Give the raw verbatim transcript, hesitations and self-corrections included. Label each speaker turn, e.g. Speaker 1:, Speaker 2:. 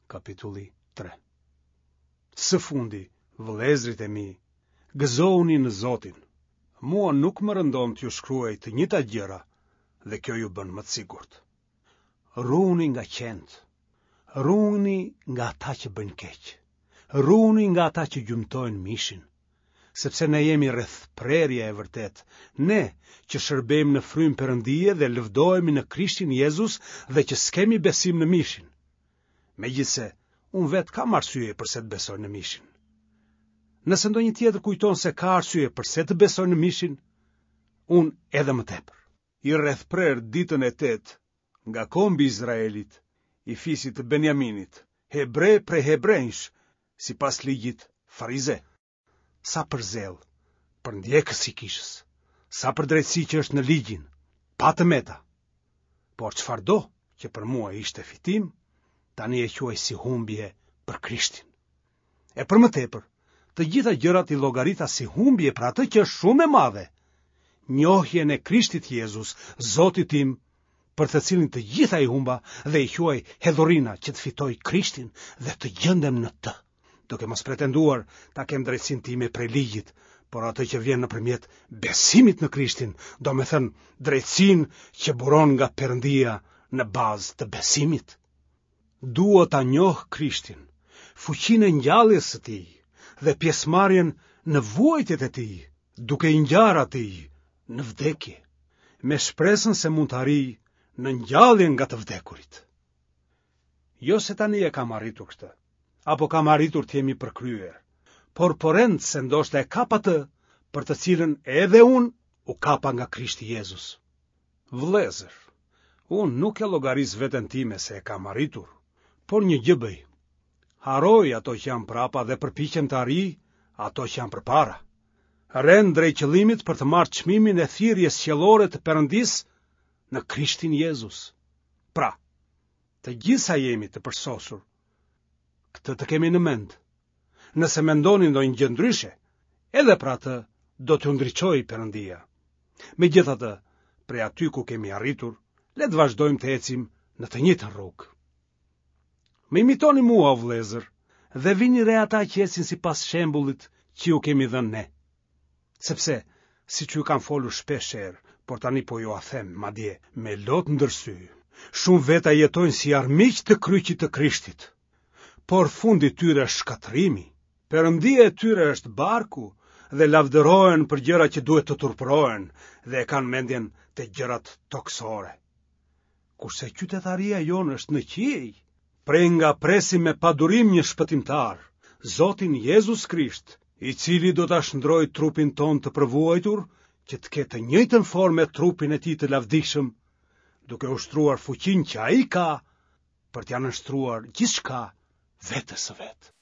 Speaker 1: Kapitulli tre. Së fundi, vëllezrit e mi, gëzohuni në Zotin. Mua nuk më rëndon t'ju shkruaj të njëjta gjëra, dhe kjo ju bën më të sigurt. Ruhuni nga qend, ruhuni nga ata që bëjnë keq, ruhuni nga ata që gjymtojnë mishin, sepse ne jemi rreth prerje e vërtet, ne që shërbejmë në frymë Perëndie dhe lëvdohemi në Krishtin Jezus dhe që s'kemi besim në mishin. Megjithse, unë vetë kam arsye përse të besoj në mishin. Nëse ndonjë tjetër kujton se ka arsye përse të besoj në mishin, unë edhe më tepër. I rreth prerë ditën e tetë, nga kombi i Izraelit, i fisit të Benjaminit, hebre pre hebrejsh, si pas ligjit farize. Sa për zell, për ndjekës i kishës, sa për drejtësi që është në ligjin, pa të meta. Por çfarëdo që për mua ishte fitim, tani e quaj si humbje për Krishtin. E për më tepër, të gjitha gjërat i llogaritas si humbje për atë që është shumë e madhe, njohjen e Krishtit Jezus, Zotit tim, për të cilin të gjitha i humba dhe i quaj hedhurina që të fitoj Krishtin dhe të gjendem në të. Duke mos pretenduar ta kem drejtësinë time prej ligjit, por atë që vjen nëpërmjet besimit në Krishtin, do me thënë drejtësinë që buron nga Perëndia në bazë të besimit. Dua ta njoh Krishtin, fuqinë e ngjalljes së tij dhe pjesëmarrjen në vuajtjet e tij, duke i ngjarë atij në vdekje, me shpresën se mund të arrijë në ngjalljen nga të vdekurit. Jo se tani e kam arritur këtë, apo kam arritur të jemi përkryer, por porend se ndoshta e kap atë për të cilën edhe unë u kapa nga Krishti Jezus. Vëllezër, unë nuk e llogaris veten time se e kam arritur, por një gjë bëj. Haroj ato që janë prapa dhe përpiqem të arrij ato që janë përpara. Rend drejt qëllimit për të marrë çmimin e thirrjes qiellore të Perëndisë në Krishtin Jezus. Pra, të gjitha jemi të përsosur. Këtë të kemi në mend. Nëse mendoni ndonjë gjë ndryshe, edhe për atë do t'ju ndriçojë Perëndia. Megjithatë, prej aty ku kemi arritur, le të vazhdojmë të ecim në të njëjtën rrugë. Më imitoni mua, o vëllezër, dhe vini re ata që ecin sipas shembullit që ju kemi dhënë ne. Sepse, siç ju kam folur shpesh herë, por tani po ju a them, madje me lot ndërsy, shumë veta jetojnë si armiq të kryqit të Krishtit. Por fundi tyre është shkatërimi. Perëndia e tyre është barku dhe lavdërohen për gjëra që duhet të turpërohen dhe e kanë mendjen te gjërat toksore. Kurse qytetaria jonë është në qiej, prej nga presim me padurim një shpëtimtar, Zotin Jezus Krisht, i cili do ta shndrojë trupin ton të përvuajtur, që të ketë të njëjtën formë me trupin e tij të lavdishëm, duke ushtruar fuqinë që ai ka për t'ia nështruar gjithçka vetes së vet.